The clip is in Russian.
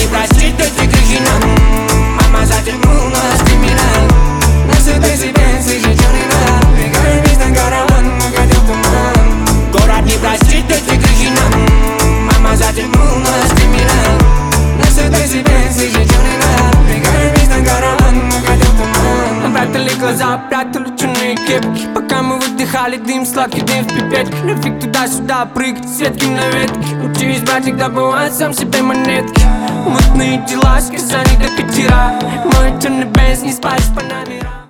простит эти грехи нам. Мама затянула нас криминал. Mercedes-Benz и жжёный нам. Бегаем весь на караван, уходил в туман. Город не простит эти грехи нам. Мама затянула нас криминал. Mercedes-Benz и жжёный нам. Бегаем весь на караван, уходил в туман. Прятали глаза, прятали черные кепки, пока мы выдыхали дым, сладкий дым в пипетке. Любви туда-сюда прыгать, с ветки на ветки. Учись, братик, добывать сам себе монетки. Мутные дела, сказаний до пятера. Мой черный Бенз, не спать по номерам.